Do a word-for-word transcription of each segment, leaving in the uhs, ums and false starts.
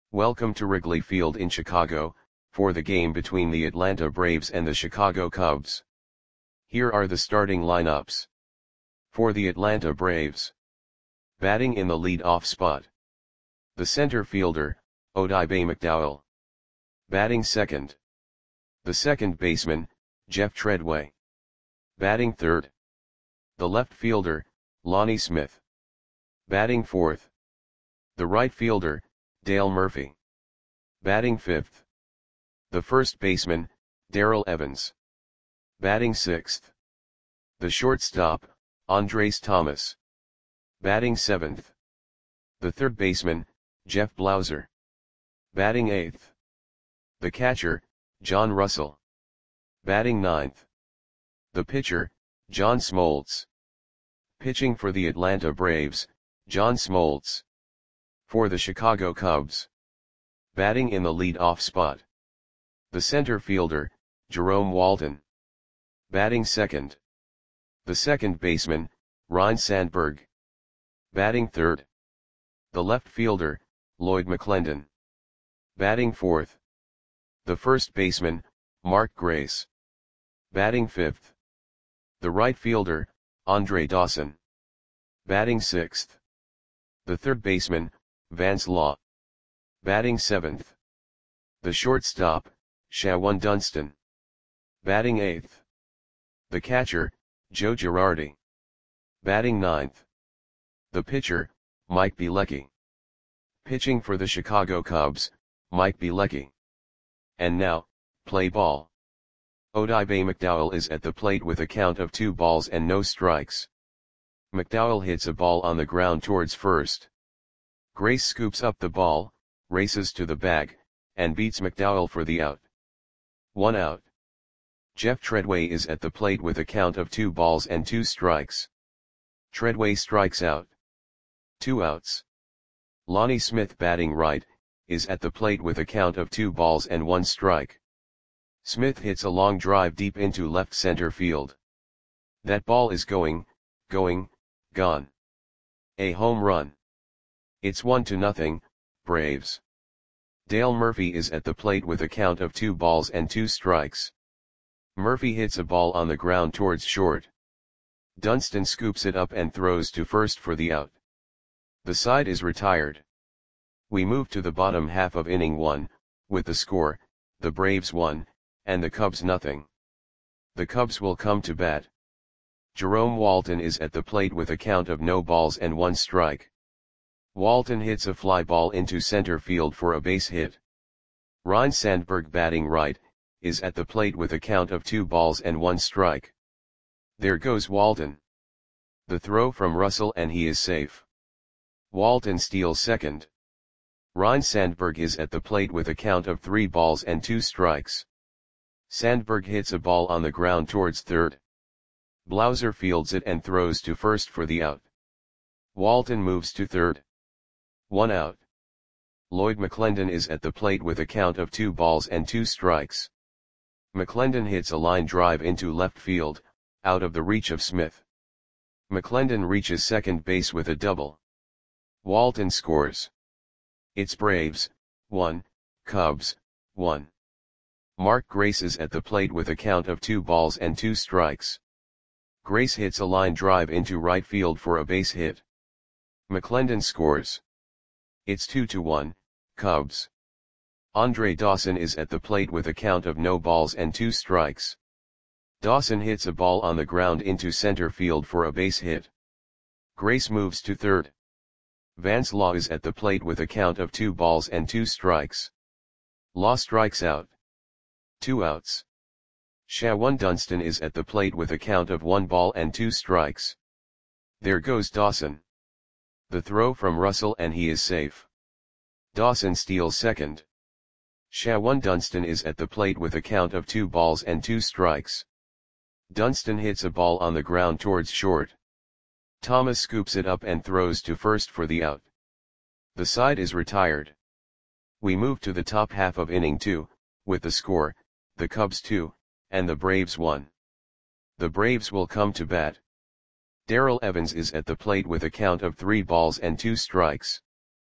Welcome to Wrigley Field in Chicago, for the game between the Atlanta Braves and the Chicago Cubs. Here are the starting lineups. For the Atlanta Braves. Batting in the lead-off spot. The center fielder, Odibe McDowell. Batting second. The second baseman, Jeff Treadway. Batting third. The left fielder, Lonnie Smith. Batting fourth. The right fielder, Dale Murphy. Batting fifth. The first baseman, Darrell Evans. Batting sixth. The shortstop, Andres Thomas. Batting seventh. The third baseman, Jeff Blauser. Batting eighth. The catcher, John Russell. Batting ninth. The pitcher, John Smoltz. Pitching for the Atlanta Braves, John Smoltz. For the Chicago Cubs. Batting in the lead-off spot. The center fielder, Jerome Walton. Batting second. The second baseman, Ryne Sandberg. Batting third. The left fielder, Lloyd McClendon. Batting fourth. The first baseman, Mark Grace. Batting fifth. The right fielder, Andre Dawson. Batting sixth. The third baseman, Vance Law. Batting seventh. The shortstop, Shawon Dunston. Batting eighth. The catcher, Joe Girardi. Batting ninth. The pitcher, Mike Bielecki. Pitching for the Chicago Cubs, Mike Bielecki. And now, play ball. Odibe McDowell is at the plate with a count of two balls and no strikes. McDowell hits a ball on the ground towards first. Grace scoops up the ball, races to the bag, and beats McDowell for the out. One out. Jeff Treadway is at the plate with a count of two balls and two strikes. Treadway strikes out. Two outs. Lonnie Smith, batting right, is at the plate with a count of two balls and one strike. Smith hits a long drive deep into left center field. That ball is going, going, gone. A home run. It's one to nothing, Braves. Dale Murphy is at the plate with a count of two balls and two strikes. Murphy hits a ball on the ground towards short. Dunston scoops it up and throws to first for the out. The side is retired. We move to the bottom half of inning one, with the score, the Braves one, and the Cubs nothing. The Cubs will come to bat. Jerome Walton is at the plate with a count of no balls and one strike. Walton hits a fly ball into center field for a base hit. Ryne Sandberg, batting right, is at the plate with a count of two balls and one strike. There goes Walton. The throw from Russell and he is safe. Walton steals second. Ryne Sandberg is at the plate with a count of three balls and two strikes. Sandberg hits a ball on the ground towards third. Blauser fields it and throws to first for the out. Walton moves to third. One out. Lloyd McClendon is at the plate with a count of two balls and two strikes. McClendon hits a line drive into left field, out of the reach of Smith. McClendon reaches second base with a double. Walton scores. It's Braves, one, Cubs, one. Mark Grace is at the plate with a count of two balls and two strikes. Grace hits a line drive into right field for a base hit. McClendon scores. It's two to one, Cubs. Andre Dawson is at the plate with a count of no balls and two strikes. Dawson hits a ball on the ground into center field for a base hit. Grace moves to third. Vance Law is at the plate with a count of two balls and two strikes. Law strikes out. Two outs. Shawon Dunston is at the plate with a count of one ball and two strikes. There goes Dawson. The throw from Russell and he is safe. Dawson steals second. Shawon Dunston is at the plate with a count of two balls and two strikes. Dunston hits a ball on the ground towards short. Thomas scoops it up and throws to first for the out. The side is retired. We move to the top half of inning two, with the score, the Cubs two, and the Braves one. The Braves will come to bat. Darrell Evans is at the plate with a count of three balls and two strikes.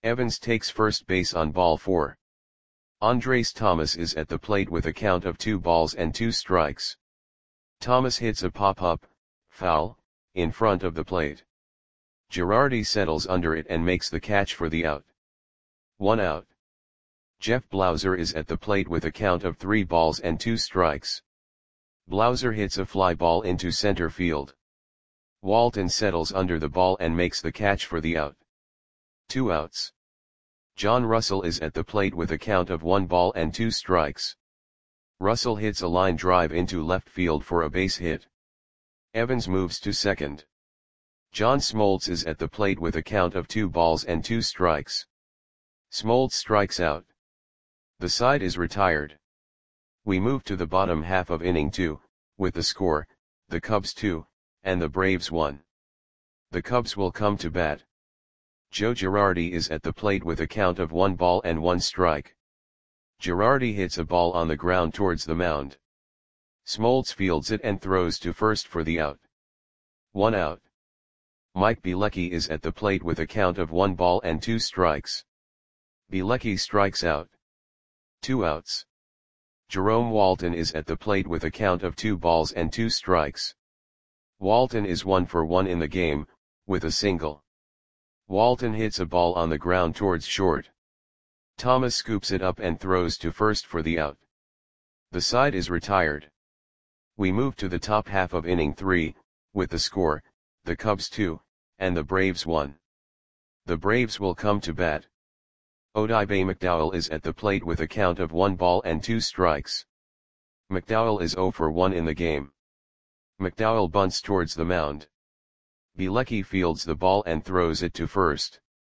Evans takes first base on ball four. Andres Thomas is at the plate with a count of two balls and two strikes. Thomas hits a pop-up, foul, in front of the plate. Girardi settles under it and makes the catch for the out. One out. Jeff Blauser is at the plate with a count of three balls and two strikes. Blauser hits a fly ball into center field. Walton settles under the ball and makes the catch for the out. Two outs. John Russell is at the plate with a count of one ball and two strikes. Russell hits a line drive into left field for a base hit. Evans moves to second. John Smoltz is at the plate with a count of two balls and two strikes. Smoltz strikes out. The side is retired. We move to the bottom half of inning two, with the score, the Cubs two, and the Braves one. The Cubs will come to bat. Joe Girardi is at the plate with a count of one ball and one strike. Girardi hits a ball on the ground towards the mound. Smoltz fields it and throws to first for the out. One out. Mike Bielecki is at the plate with a count of one ball and two strikes. Bielecki strikes out. Two outs. Jerome Walton is at the plate with a count of two balls and two strikes. Walton is one for one in the game, with a single. Walton hits a ball on the ground towards short. Thomas scoops it up and throws to first for the out. The side is retired. We move to the top half of inning three, with the score, the Cubs two, and the Braves one. The Braves will come to bat. Odibe McDowell is at the plate with a count of one ball and two strikes. McDowell is zero for one in the game. McDowell bunts towards the mound. Bielecki fields the ball and throws it to first.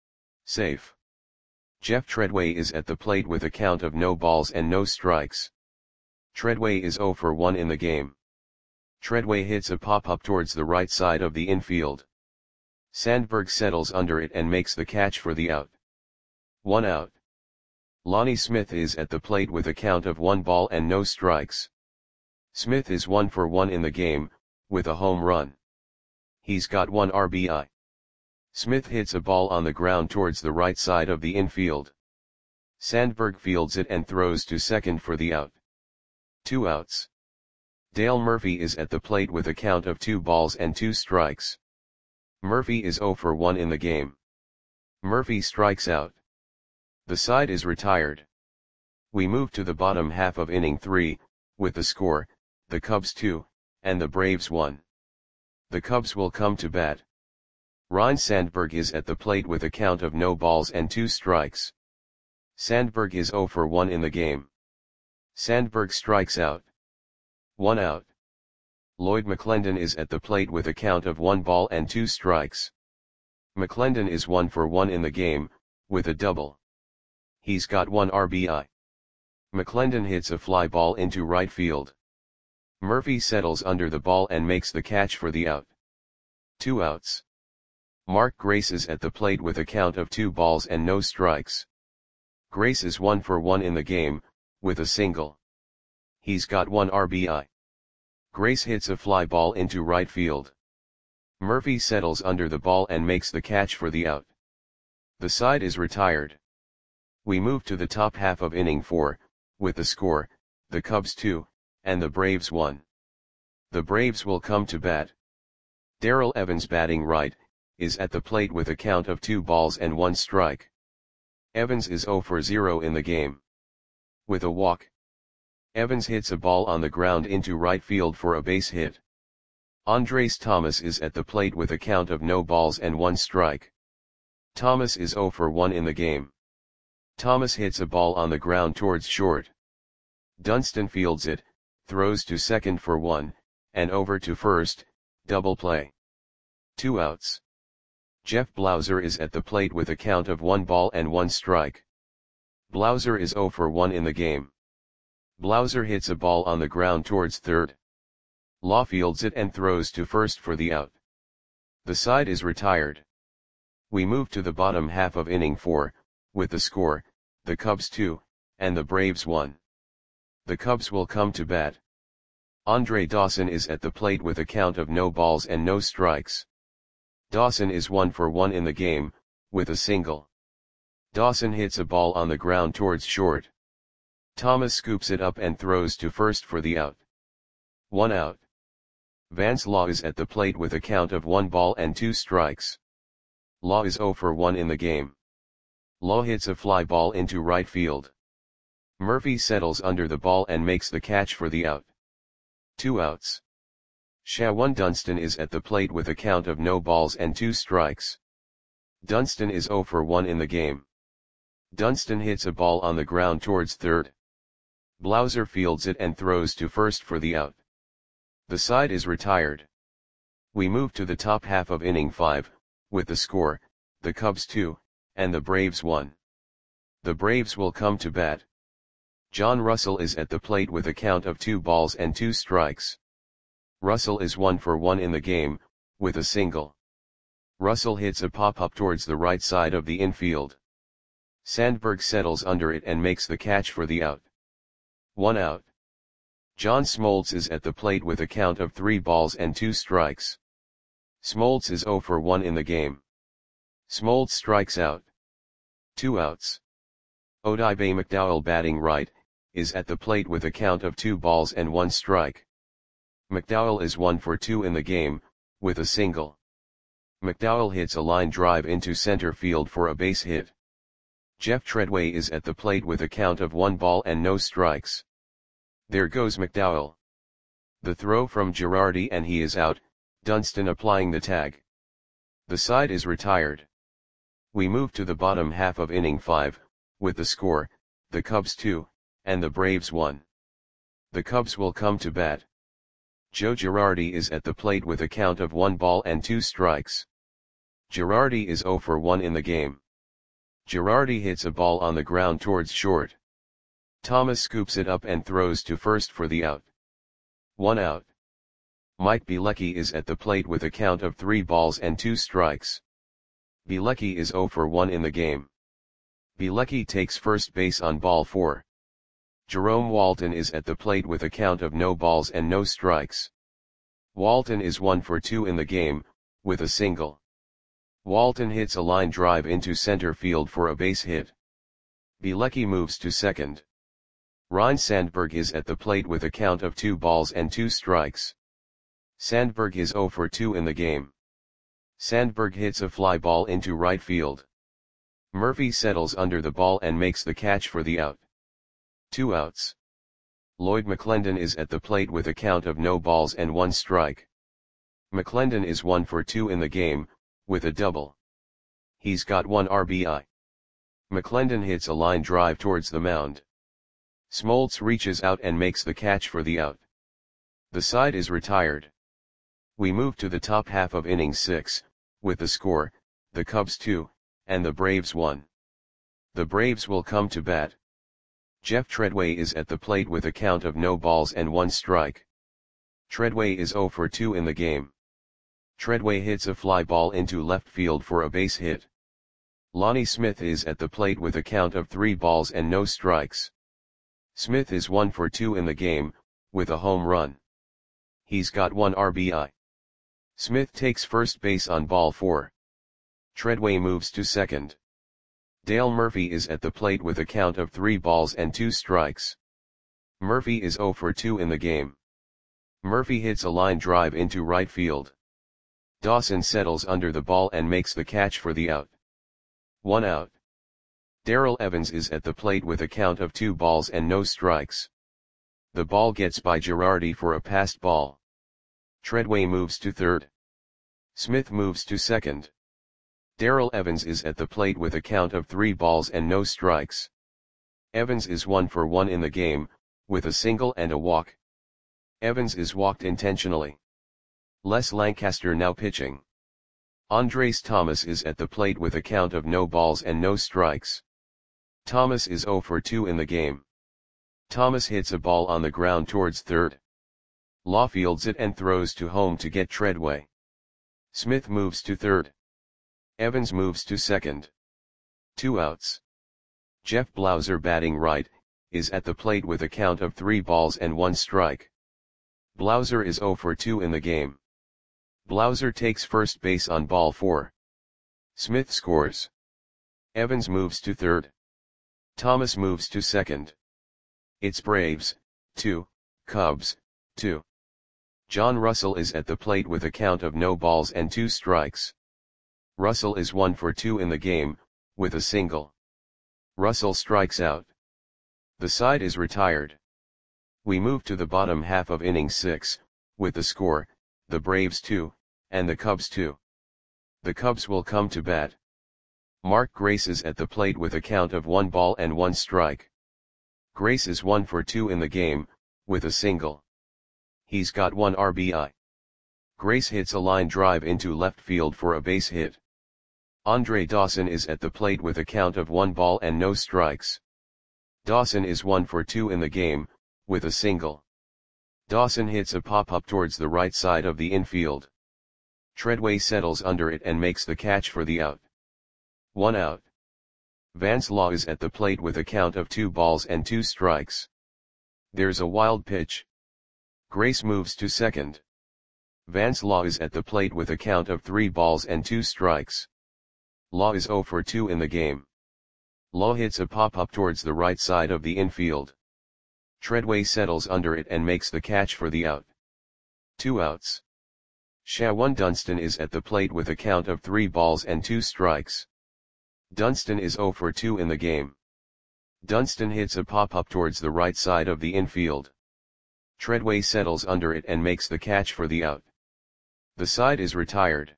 Safe. Jeff Treadway is at the plate with a count of no balls and no strikes. Treadway is zero for one in the game. Treadway hits a pop-up towards the right side of the infield. Sandberg settles under it and makes the catch for the out. One out. Lonnie Smith is at the plate with a count of one ball and no strikes. Smith is one for one in the game, with a home run. He's got one R B I. Smith hits a ball on the ground towards the right side of the infield. Sandberg fields it and throws to second for the out. Two outs. Dale Murphy is at the plate with a count of two balls and two strikes. Murphy is zero for one in the game. Murphy strikes out. The side is retired. We move to the bottom half of inning three, with the score, the Cubs two, and the Braves one. The Cubs will come to bat. Ryne Sandberg is at the plate with a count of no balls and two strikes. Sandberg is zero for one in the game. Sandberg strikes out. One out. Lloyd McClendon is at the plate with a count of one ball and two strikes. McClendon is one for one in the game, with a double. He's got one R B I. McClendon hits a fly ball into right field. Murphy settles under the ball and makes the catch for the out. Two outs. Mark Grace is at the plate with a count of two balls and no strikes. Grace is one for one in the game, with a single. He's got one R B I. Grace hits a fly ball into right field. Murphy settles under the ball and makes the catch for the out. The side is retired. We move to the top half of inning four, with the score, the Cubs two, and the Braves one. The Braves will come to bat. Darrell Evans, batting right, is at the plate with a count of two balls and one strike. Evans is zero for zero in the game. With a walk. Evans hits a ball on the ground into right field for a base hit. Andres Thomas is at the plate with a count of no balls and one strike. Thomas is zero for one in the game. Thomas hits a ball on the ground towards short. Dunston fields it, throws to second for one, and over to first, double play. Two outs. Jeff Blauser is at the plate with a count of one ball and one strike. Blauser is zero for one in the game. Blauser hits a ball on the ground towards third. Law fields it and throws to first for the out. The side is retired. We move to the bottom half of inning four, with the score, the Cubs two, and the Braves one. The Cubs will come to bat. Andre Dawson is at the plate with a count of no balls and no strikes. Dawson is one for one in the game, with a single. Dawson hits a ball on the ground towards short. Thomas scoops it up and throws to first for the out. One out. Vance Law is at the plate with a count of one ball and two strikes. Law is zero for one in the game. Law hits a fly ball into right field. Murphy settles under the ball and makes the catch for the out. Two outs. Shawan Dunston is at the plate with a count of no balls and two strikes. Dunston is zero for one in the game. Dunston hits a ball on the ground towards third. Blauser fields it and throws to first for the out. The side is retired. We move to the top half of inning five, with the score, the Cubs two, and the Braves one. The Braves will come to bat. John Russell is at the plate with a count of two balls and two strikes. Russell is one for one in the game, with a single. Russell hits a pop-up towards the right side of the infield. Sandberg settles under it and makes the catch for the out. One out. John Smoltz is at the plate with a count of three balls and two strikes. Smoltz is zero for one in the game. Smoltz strikes out. Two outs. Odibe McDowell, batting right, is at the plate with a count of two balls and one strike. McDowell is one for two in the game, with a single. McDowell hits a line drive into center field for a base hit. Jeff Treadway is at the plate with a count of one ball and no strikes. There goes McDowell. The throw from Girardi and he is out, Dunston applying the tag. The side is retired. We move to the bottom half of inning five, with the score, the Cubs two, and the Braves one. The Cubs will come to bat. Joe Girardi is at the plate with a count of one ball and two strikes. Girardi is zero for one in the game. Girardi hits a ball on the ground towards short. Thomas scoops it up and throws to first for the out. One out. Mike Bielecki is at the plate with a count of three balls and two strikes. Bielecki is zero for one in the game. Bielecki takes first base on ball four. Jerome Walton is at the plate with a count of no balls and no strikes. Walton is one for two in the game, with a single. Walton hits a line drive into center field for a base hit. Bielecki moves to second. Ryne Sandberg is at the plate with a count of two balls and two strikes. Sandberg is zero for two in the game. Sandberg hits a fly ball into right field. Murphy settles under the ball and makes the catch for the out. Two outs. Lloyd McClendon is at the plate with a count of no balls and one strike. McClendon is one for two in the game, with a double. He's got one R B I. McClendon hits a line drive towards the mound. Smoltz reaches out and makes the catch for the out. The side is retired. We move to the top half of inning six, with the score, the Cubs two, and the Braves one. The Braves will come to bat. Jeff Treadway is at the plate with a count of no balls and one strike. Treadway is zero for two in the game. Treadway hits a fly ball into left field for a base hit. Lonnie Smith is at the plate with a count of three balls and no strikes. Smith is one for two in the game, with a home run. He's got one R B I. Smith takes first base on ball four. Treadway moves to second. Dale Murphy is at the plate with a count of three balls and two strikes. Murphy is zero for two in the game. Murphy hits a line drive into right field. Dawson settles under the ball and makes the catch for the out. One out. Darrell Evans is at the plate with a count of two balls and no strikes. The ball gets by Girardi for a passed ball. Treadway moves to third. Smith moves to second. Darrell Evans is at the plate with a count of three balls and no strikes. Evans is one for one in the game, with a single and a walk. Evans is walked intentionally. Les Lancaster now pitching. Andres Thomas is at the plate with a count of no balls and no strikes. Thomas is zero for two in the game. Thomas hits a ball on the ground towards third. Law fields it and throws to home to get Treadway. Smith moves to third. Evans moves to second. Two outs. Jeff Blauser, batting right, is at the plate with a count of three balls and one strike. Blauser is zero for two in the game. Blauser takes first base on ball four. Smith scores. Evans moves to third. Thomas moves to second. It's Braves, two, Cubs, two. John Russell is at the plate with a count of no balls and two strikes. Russell is one for two in the game, with a single. Russell strikes out. The side is retired. We move to the bottom half of inning six, with the score, the Braves two, and the Cubs two. The Cubs will come to bat. Mark Grace is at the plate with a count of one ball and one strike. Grace is one for two in the game, with a single. He's got one R B I. Grace hits a line drive into left field for a base hit. Andre Dawson is at the plate with a count of one ball and no strikes. Dawson is one for two in the game, with a single. Dawson hits a pop-up towards the right side of the infield. Treadway settles under it and makes the catch for the out. One out. Vance Law is at the plate with a count of two balls and two strikes. There's a wild pitch. Grace moves to second. Vance Law is at the plate with a count of three balls and two strikes. Law is zero for two in the game. Law hits a pop-up towards the right side of the infield. Treadway settles under it and makes the catch for the out. Two outs. Shawan Dunston is at the plate with a count of three balls and two strikes. Dunston is zero for two in the game. Dunston hits a pop-up towards the right side of the infield. Treadway settles under it and makes the catch for the out. The side is retired.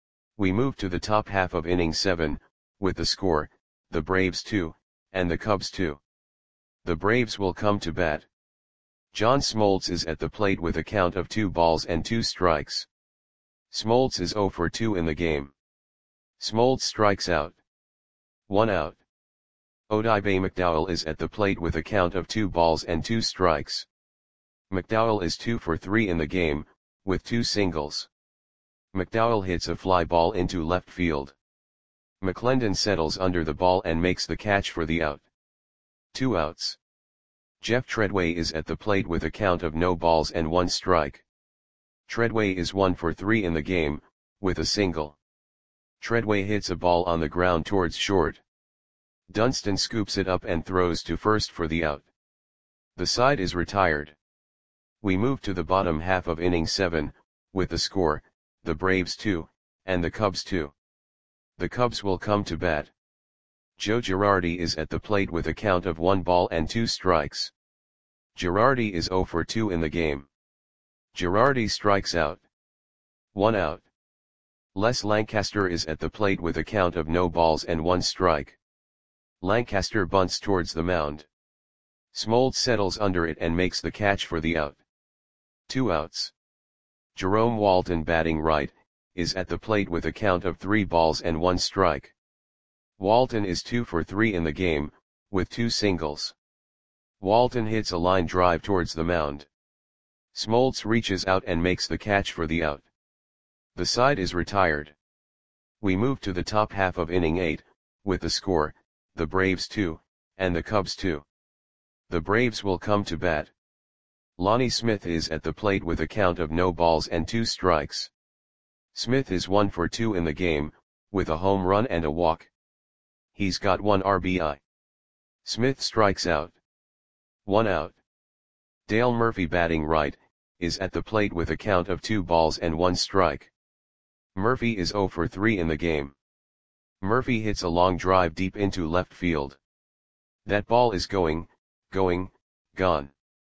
We move to the top half of inning seven, with the score, the Braves two, and the Cubs two. The Braves will come to bat. John Smoltz is at the plate with a count of two balls and two strikes. Smoltz is zero for two in the game. Smoltz strikes out. One out. Odibe McDowell is at the plate with a count of two balls and two strikes. McDowell is two for three in the game, with two singles. McDowell hits a fly ball into left field. McClendon settles under the ball and makes the catch for the out. Two outs. Jeff Treadway is at the plate with a count of no balls and one strike. Treadway is one for three in the game, with a single. Treadway hits a ball on the ground towards short. Dunston scoops it up and throws to first for the out. The side is retired. We move to the bottom half of inning seven, with the score, the Braves two, and the Cubs two. The Cubs will come to bat. Joe Girardi is at the plate with a count of one ball and two strikes. Girardi is zero for two in the game. Girardi strikes out. One out. Les Lancaster is at the plate with a count of no balls and one strike. Lancaster bunts towards the mound. Smoltz settles under it and makes the catch for the out. Two outs. Jerome Walton, batting right, is at the plate with a count of three balls and one strike. Walton is two for three in the game, with two singles. Walton hits a line drive towards the mound. Smoltz reaches out and makes the catch for the out. The side is retired. We move to the top half of inning eight, with the score, the Braves two, and the Cubs two. The Braves will come to bat. Lonnie Smith is at the plate with a count of no balls and two strikes. Smith is one for two in the game, with a home run and a walk. He's got one R B I. Smith strikes out. One out. Dale Murphy, batting right, is at the plate with a count of two balls and one strike. Murphy is zero for three in the game. Murphy hits a long drive deep into left field. That ball is going, going, gone.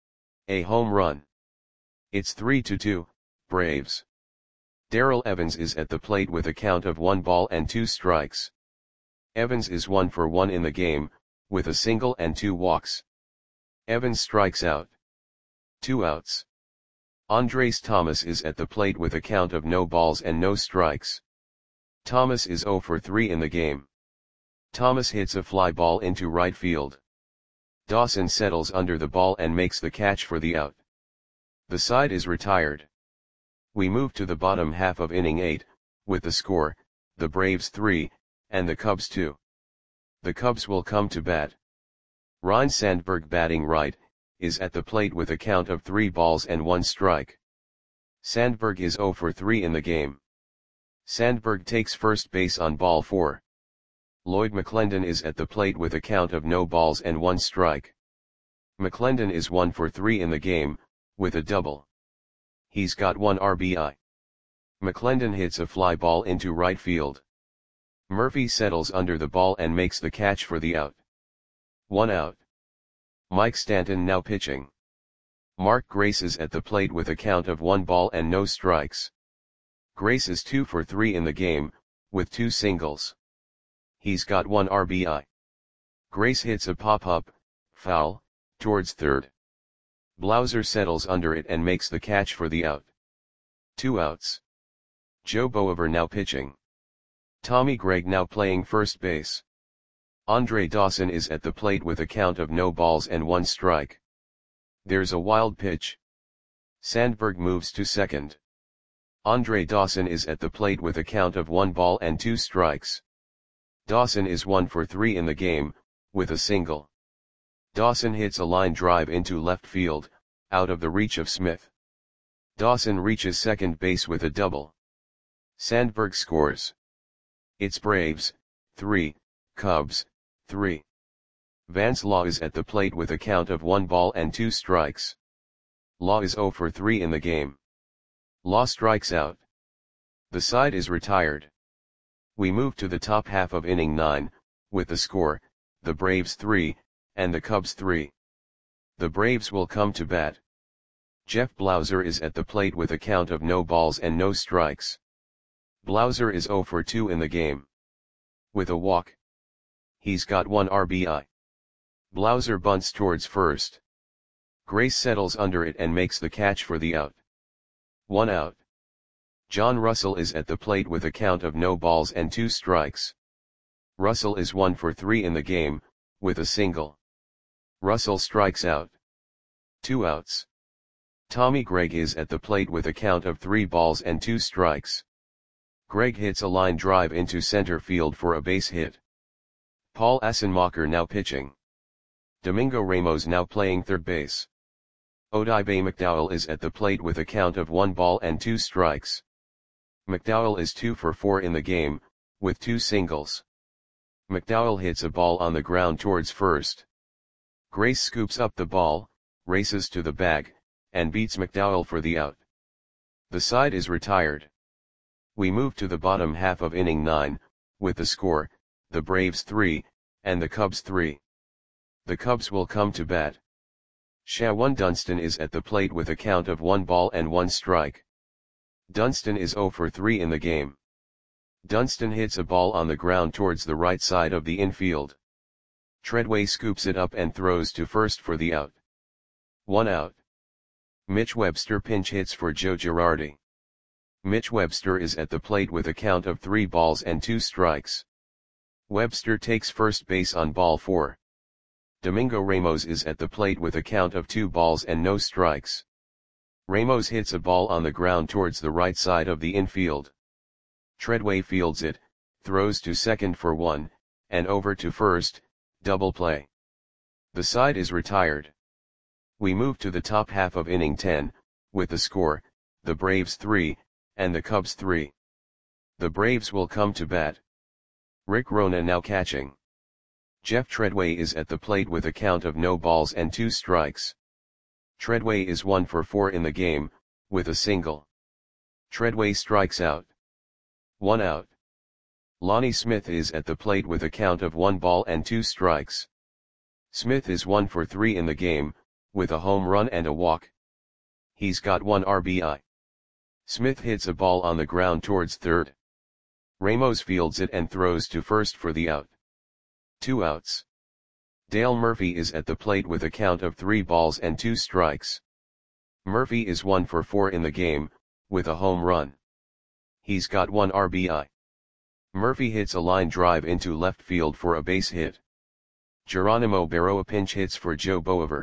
A home run. It's three to two, Braves. Darrell Evans is at the plate with a count of one ball and two strikes. Evans is one for one in the game, with a single and two walks. Evans strikes out. Two outs. Andres Thomas is at the plate with a count of no balls and no strikes. Thomas is zero for three in the game. Thomas hits a fly ball into right field. Dawson settles under the ball and makes the catch for the out. The side is retired. We move to the bottom half of inning eight, with the score, the Braves three, and the Cubs two. The Cubs will come to bat. Ryne Sandberg, batting right, is at the plate with a count of three balls and one strike. Sandberg is zero for three in the game. Sandberg takes first base on ball four. Lloyd McClendon is at the plate with a count of no balls and one strike. McClendon is one for three in the game, with a double. He's got one R B I. McClendon hits a fly ball into right field. Murphy settles under the ball and makes the catch for the out. One out. Mike Stanton now pitching. Mark Grace is at the plate with a count of one ball and no strikes. Grace is two for three in the game, with two singles. He's got one R B I. Grace hits a pop-up, foul, towards third. Blauser settles under it and makes the catch for the out. Two outs. Joe Boever now pitching. Tommy Gregg now playing first base. Andre Dawson is at the plate with a count of no balls and one strike. There's a wild pitch. Sandberg moves to second. Andre Dawson is at the plate with a count of one ball and two strikes. Dawson is one for three in the game, with a single. Dawson hits a line drive into left field, out of the reach of Smith. Dawson reaches second base with a double. Sandberg scores. It's Braves, three, Cubs, three. Vance Law is at the plate with a count of one ball and two strikes. Law is zero for three in the game. Law strikes out. The side is retired. We move to the top half of inning nine, with the score, the Braves three, and the Cubs three. The Braves will come to bat. Jeff Blauser is at the plate with a count of no balls and no strikes. Blauser is zero for two in the game. With a walk. He's got one R B I. Blauser bunts towards first. Grace settles under it and makes the catch for the out. One out. John Russell is at the plate with a count of no balls and two strikes. Russell is one for three in the game, with a single. Russell strikes out. Two outs. Tommy Gregg is at the plate with a count of three balls and two strikes. Gregg hits a line drive into center field for a base hit. Paul Assenmacher now pitching. Domingo Ramos now playing third base. Odibe McDowell is at the plate with a count of one ball and two strikes. McDowell is two for four in the game, with two singles. McDowell hits a ball on the ground towards first. Grace scoops up the ball, races to the bag, and beats McDowell for the out. The side is retired. We move to the bottom half of inning nine, with the score, the Braves three, and the Cubs three. The Cubs will come to bat. Shawan Dunston is at the plate with a count of one ball and one strike. Dunston is zero for three in the game. Dunston hits a ball on the ground towards the right side of the infield. Treadway scoops it up and throws to first for the out. One out. Mitch Webster pinch hits for Joe Girardi. Mitch Webster is at the plate with a count of three balls and two strikes. Webster takes first base on ball four. Domingo Ramos is at the plate with a count of two balls and no strikes. Ramos hits a ball on the ground towards the right side of the infield. Treadway fields it, throws to second for one, and over to first, double play. The side is retired. We move to the top half of inning ten, with the score, the Braves three, and the Cubs three. The Braves will come to bat. Rick Rona now catching. Jeff Treadway is at the plate with a count of no balls and two strikes. Treadway is one for four in the game, with a single. Treadway strikes out. One out. Lonnie Smith is at the plate with a count of one ball and two strikes. Smith is one for three in the game, with a home run and a walk. He's got one R B I. Smith hits a ball on the ground towards third. Ramos fields it and throws to first for the out. Two outs. Dale Murphy is at the plate with a count of three balls and two strikes. Murphy is one for four in the game, with a home run. He's got one R B I. Murphy hits a line drive into left field for a base hit. Geronimo Berroa pinch hits for Joe Boever.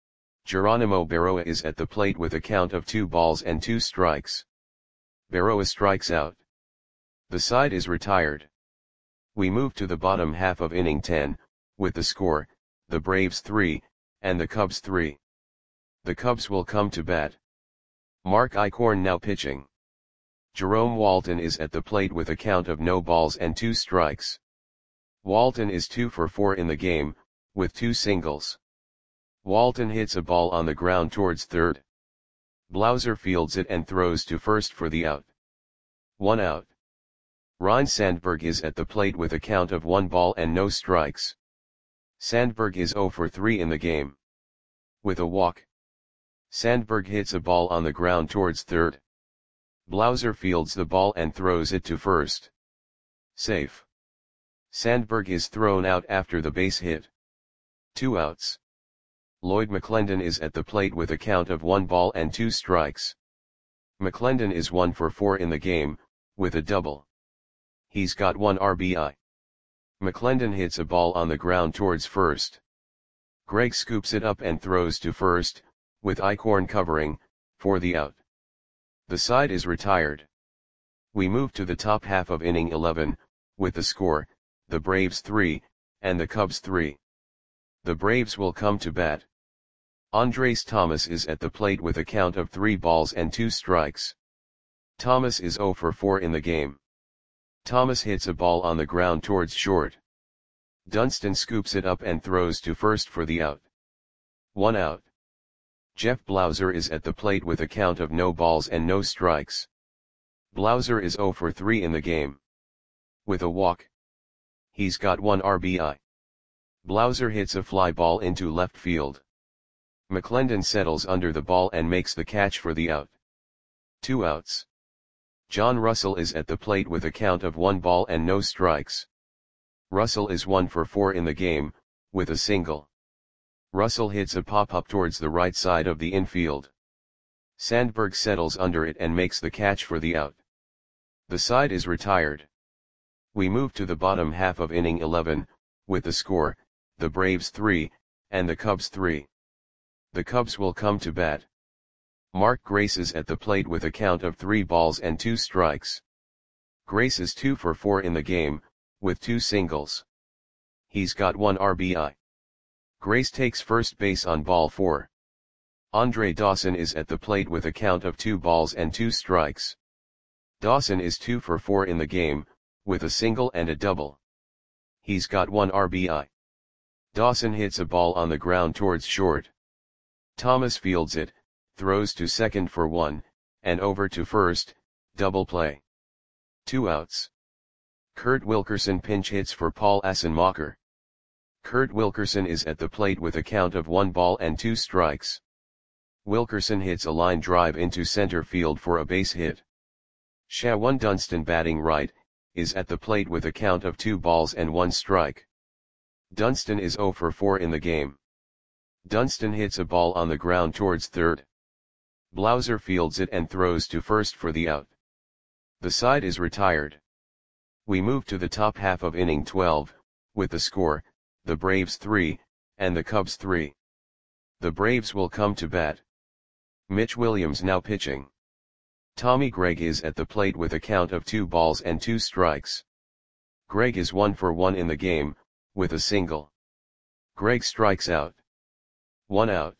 Geronimo Berroa is at the plate with a count of two balls and two strikes. Berroa strikes out. The side is retired. We move to the bottom half of inning ten, with the score, the Braves three, and the Cubs three. The Cubs will come to bat. Mark Eichhorn now pitching. Jerome Walton is at the plate with a count of no balls and two strikes. Walton is two for four in the game, with two singles. Walton hits a ball on the ground towards third. Blauser fields it and throws to first for the out. One out. Ryne Sandberg is at the plate with a count of one ball and no strikes. Sandberg is zero for three in the game. With a walk. Sandberg hits a ball on the ground towards third. Blauser fields the ball and throws it to first. Safe. Sandberg is thrown out after the base hit. Two outs. Lloyd McClendon is at the plate with a count of one ball and two strikes. McClendon is one for four in the game, with a double. He's got one R B I. McClendon hits a ball on the ground towards first. Gregg scoops it up and throws to first, with Eichhorn covering, for the out. The side is retired. We move to the top half of inning eleven, with the score, the Braves three, and the Cubs three. The Braves will come to bat. Andres Thomas is at the plate with a count of three balls and two strikes. Thomas is zero for four in the game. Thomas hits a ball on the ground towards short. Dunston scoops it up and throws to first for the out. One out. Jeff Blauser is at the plate with a count of no balls and no strikes. Blauser is zero for three in the game. With a walk. He's got one R B I. Blauser hits a fly ball into left field. McClendon settles under the ball and makes the catch for the out. Two outs. John Russell is at the plate with a count of one ball and no strikes. Russell is one for four in the game, with a single. Russell hits a pop-up towards the right side of the infield. Sandberg settles under it and makes the catch for the out. The side is retired. We move to the bottom half of inning eleven, with the score, the Braves three, and the Cubs three. The Cubs will come to bat. Mark Grace is at the plate with a count of three balls and two strikes. Grace is two for four in the game, with two singles. He's got one R B I. Grace takes first base on ball four. Andre Dawson is at the plate with a count of two balls and two strikes. Dawson is two for four in the game, with a single and a double. He's got one R B I. Dawson hits a ball on the ground towards short. Thomas fields it, throws to second for one, and over to first, double play. Two outs. Kurt Wilkerson pinch hits for Paul Assenmacher. Kurt Wilkerson is at the plate with a count of one ball and two strikes. Wilkerson hits a line drive into center field for a base hit. Shawan Dunston, batting right, is at the plate with a count of two balls and one strike. Dunston is zero for four in the game. Dunston hits a ball on the ground towards third. Blauser fields it and throws to first for the out. The side is retired. We move to the top half of inning twelve, with the score, the Braves three, and the Cubs three. The Braves will come to bat. Mitch Williams now pitching. Tommy Gregg is at the plate with a count of two balls and two strikes. Gregg is one for one in the game, with a single. Gregg strikes out. One out.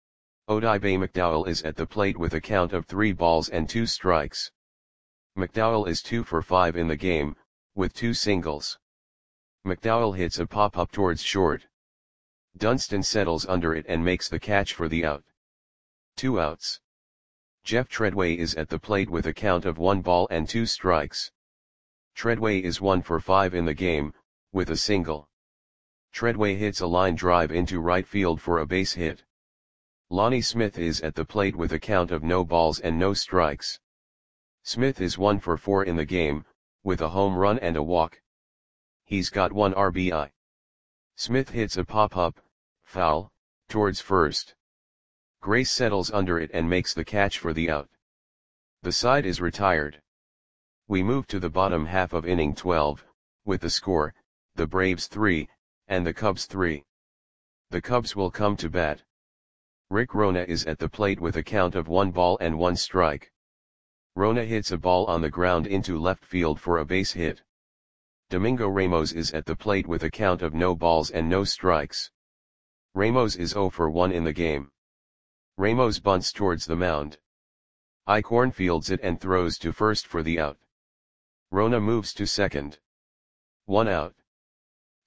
Odibe McDowell is at the plate with a count of three balls and two strikes. McDowell is two for five in the game, with two singles. McDowell hits a pop-up towards short. Dunston settles under it and makes the catch for the out. Two outs. Jeff Treadway is at the plate with a count of one ball and two strikes. Treadway is one for five in the game, with a single. Treadway hits a line drive into right field for a base hit. Lonnie Smith is at the plate with a count of no balls and no strikes. Smith is one for four in the game, with a home run and a walk. He's got one R B I. Smith hits a pop-up, foul, towards first. Grace settles under it and makes the catch for the out. The side is retired. We move to the bottom half of inning twelve, with the score, the Braves three, and the Cubs three. The Cubs will come to bat. Rick Rona is at the plate with a count of one ball and one strike. Rona hits a ball on the ground into left field for a base hit. Domingo Ramos is at the plate with a count of no balls and no strikes. Ramos is zero for one in the game. Ramos bunts towards the mound. Eichhorn fields it and throws to first for the out. Rona moves to second. One out.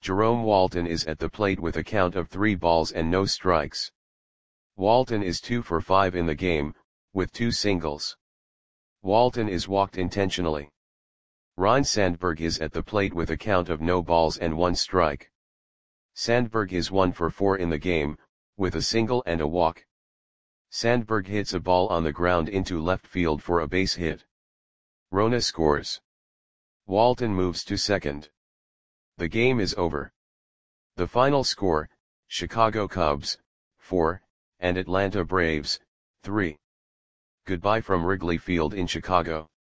Jerome Walton is at the plate with a count of three balls and no strikes. Walton is two for five in the game, with two singles. Walton is walked intentionally. Ryne Sandberg is at the plate with a count of no balls and one strike. Sandberg is one for four in the game, with a single and a walk. Sandberg hits a ball on the ground into left field for a base hit. Rona scores. Walton moves to second. The game is over. The final score, Chicago Cubs, four, and Atlanta Braves, three. Goodbye from Wrigley Field in Chicago.